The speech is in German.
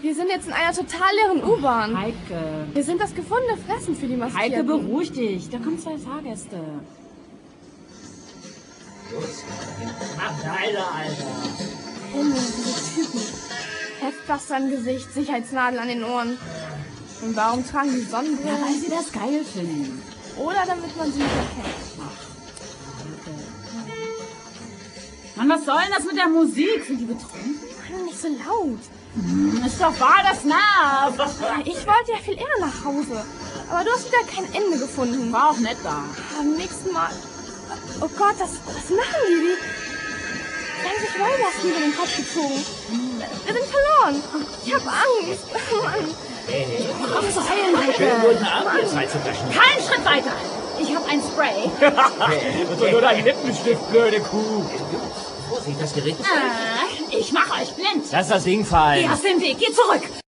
Wir sind jetzt in einer total leeren U-Bahn. Heike. Wir sind das gefundene Fressen für die Maskierten. Heike, beruhig dich. Da kommen 2 Fahrgäste. Alter. Himmel, diese Typen. Heftpflaster im Gesicht, Sicherheitsnadel an den Ohren. Und warum tragen die Sonnenbrillen? Ja, weil sie das geil finden. Oder damit man sie nicht erkennt. Mann, was soll denn das mit der Musik? Sind die betrunken? Mann, nicht so laut. Ist doch wahr, das nervt. Ich wollte ja viel eher nach Hause. Aber du hast wieder kein Ende gefunden. War auch nett da. Am nächsten Mal... Oh Gott, was machen die? Die haben sich Rollmasten über den Kopf gezogen. Wir sind verloren. Ich hab Angst. Mann. Komm zu heilen, Heike. Schönen guten Abend, ihr zwei zu brechen. Keinen Schritt weiter. Ich hab ein Spray. Das ist nur dein Lippenstift, blöde Kuh. Vorsicht, das Gerät ist... Ich mach euch blind. Lass das Ding fallen. Geh aus dem Weg, geh zurück.